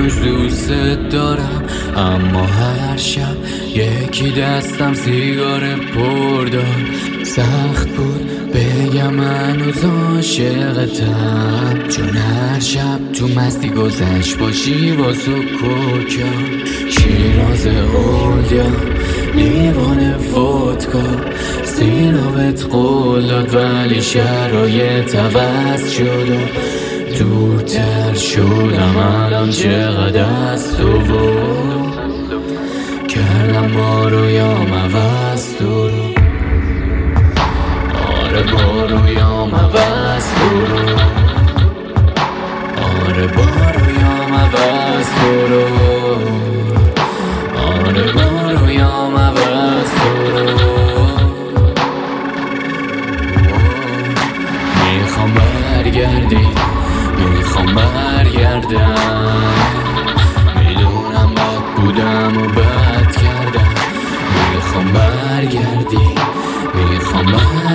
هنوز دوست دارم، اما هر شب یکی دستم سیگار پر داد. سخت بود بگم هنوز عاشقتم، چون هر شب تو مستی گذشت باشی واسه کوکا. شیراز اولیا لیوان ودکا، سینا بهت قول داد ولی شرایط عوض شد و دورتر شدم. الان چقدر از تو کردم با رویام عوض تو رو. آره با رویام عوض تو رو. آره با رویام عوض تو رو. آره با رویام عوض تو رو. میخوام برگردی، میخوام برگردم. میدونم بد بودم و بد کردم. میخوام برگردی، میخوام برگردم.